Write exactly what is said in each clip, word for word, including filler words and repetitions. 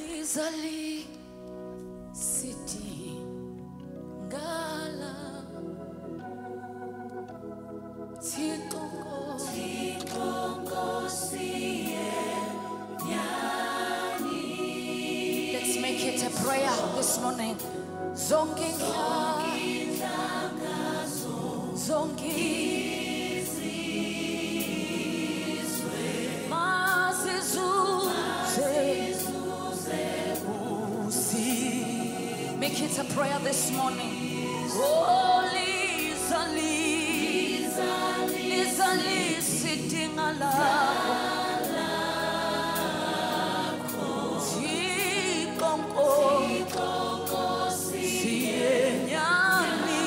Lizali City Ngala Tikongo Tikongo Siye Nyani. Let's make it a prayer this morning. Zongi Zongi Make it a prayer this morning. Oh, Lizali, Lizali, sitting alive. Tikongo, Sienyani,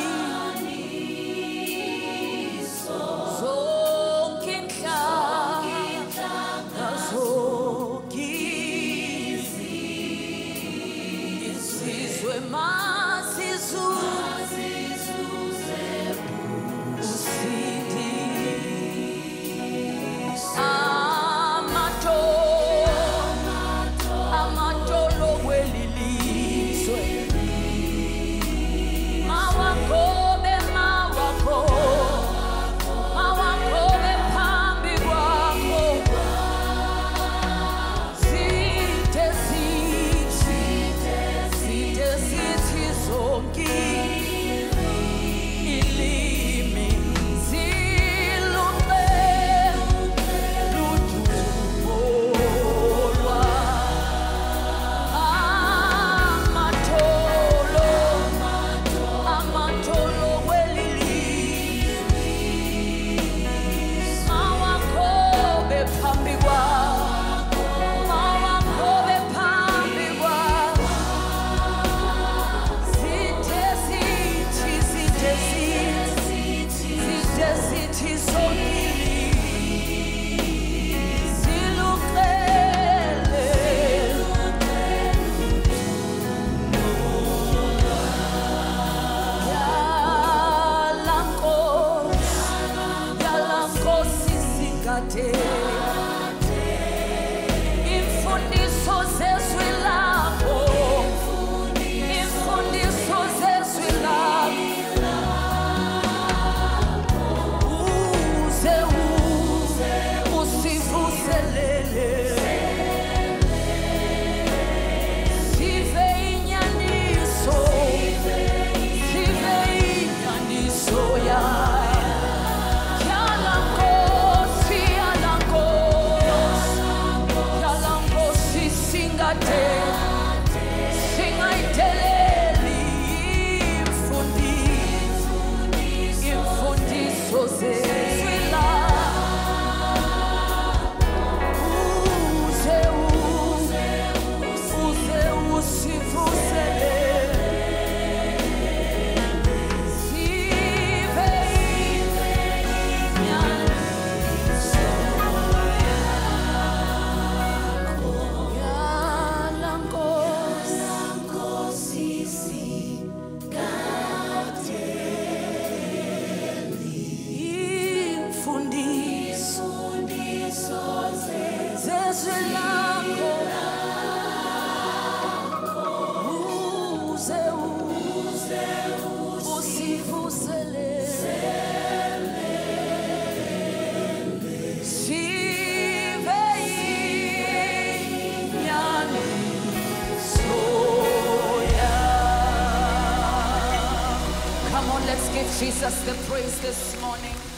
Zonkinka, Zoki. Masizu Usidi Amato Amato lo welilizwe Mawako be mawako Mawako be pambi wako Site site Site site zongi ilimi zilunge lujubolwa amatolo amatolo welilimi mawako bephambi kwakho mawako bephambi kwakho Imfundiso zezwi lakho, imfundiso zezwi lakho, uze uze usivuselele, sive inyaniso, sive inyaniso ya. Come on, let's give Jesus the praise this morning.